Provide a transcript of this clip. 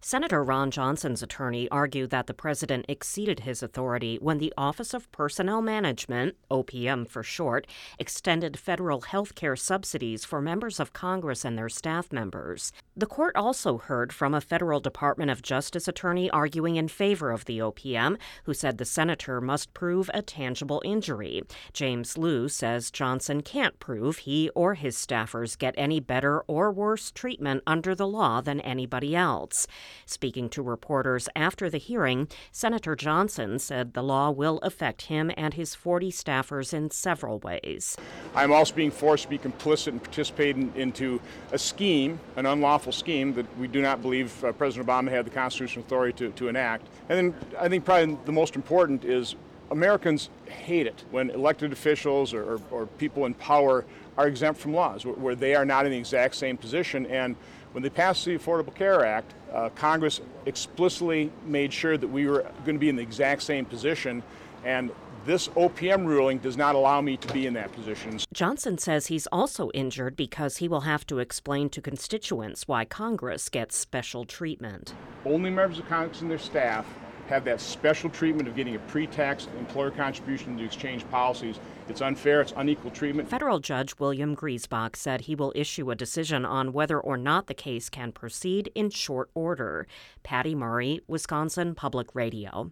Senator Ron Johnson's attorney argued that the president exceeded his authority when the Office of Personnel Management, OPM for short, extended federal health care subsidies for members of Congress and their staff members. The court also heard from a federal Department of Justice attorney arguing in favor of the OPM, who said the senator must prove a tangible injury. James Liu says Johnson can't prove he or his staffers get any better or worse treatment under the law than anybody else. Speaking to reporters after the hearing, Senator Johnson said the law will affect him and his 40 staffers in several ways. I'm also being forced to be complicit and participating into a scheme, an unlawful scheme that we do not believe President Obama had the constitutional authority to enact. And then I think probably the most important is Americans hate it when elected officials or people in power are exempt from laws, where they are not in the exact same position. And when they passed the Affordable Care Act, Congress explicitly made sure that we were going to be in the exact same position, and this OPM ruling does not allow me to be in that position. Johnson says he's also injured because he will have to explain to constituents why Congress gets special treatment. Only members of Congress and their staff have that special treatment of getting a pre-tax employer contribution to exchange policies. It's unfair, it's unequal treatment. Federal Judge William Griesbach said he will issue a decision on whether or not the case can proceed in short order. Patty Murray, Wisconsin Public Radio.